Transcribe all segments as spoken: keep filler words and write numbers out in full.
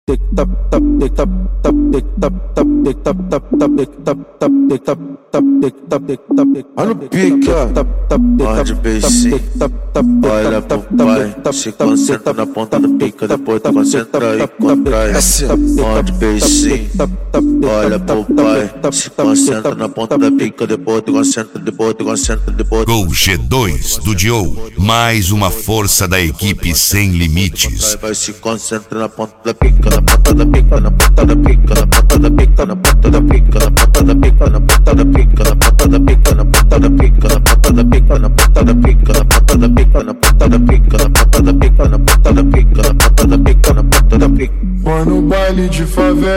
Olha o pique, onde beicinho, olha pro pai, se concentra na ponta do pica, depois tu concentra e contrai. Onde beicinho, olha pro pai, se concentra na ponta da pica, depois tu concentra, depois tu concentra, depois. Gol G dois do Dio, mais uma força da equipe sem limites. Vai se concentra na ponta da pica, na ponta da pica, na ponta da pica, na ponta da pica, na ponta da pica, na ponta da pica, na ponta da pica, na ponta da pica, na ponta da pica, na ponta da pica, na ponta da pica, na ponta da pica, na ponta da pica, na ponta da pica, na ponta da pica, na ponta da pica, na ponta da pica. Foi no baile de favela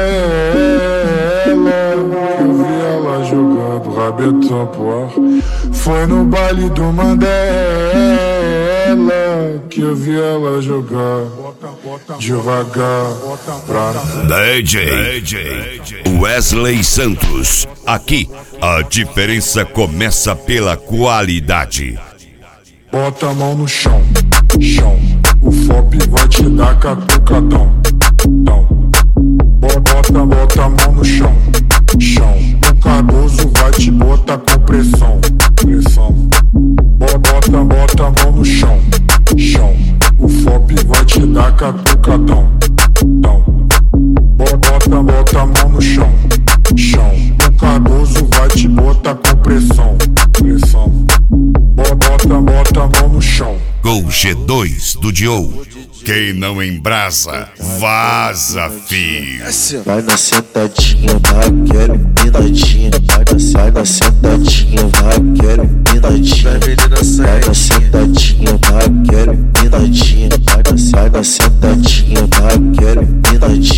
que eu vi ela jogando rabetão pro ar. Foi no baile do Mandela que eu vi ela jogar devagar pra D J Wesley Santos. Aqui a diferença começa pela qualidade. Bota a mão no chão, chão. O F O P vai te dar catucadão, dão. Bota, bota a mão no chão, chão. O Cardoso vai te botar com pressão, pressão. Bota, bota a mão no chão, chão. O F O P vai te dar catucadão, dão. Bota, bota a mão no chão, chão. O Cardoso vai te botar com pressão, pressão. Bota, bota a mão no chão. Gol G dois do Dio. Quem não embrasa, vaza, filho. Vai na sentadinha, vai, quero empinadinha. Vai na, vai na sentadinha, vai, quero empinadinha. Vai na sentadinha, vai, quero empinadinha. Vai na, vai na sentadinha, vai, quero empinadinha.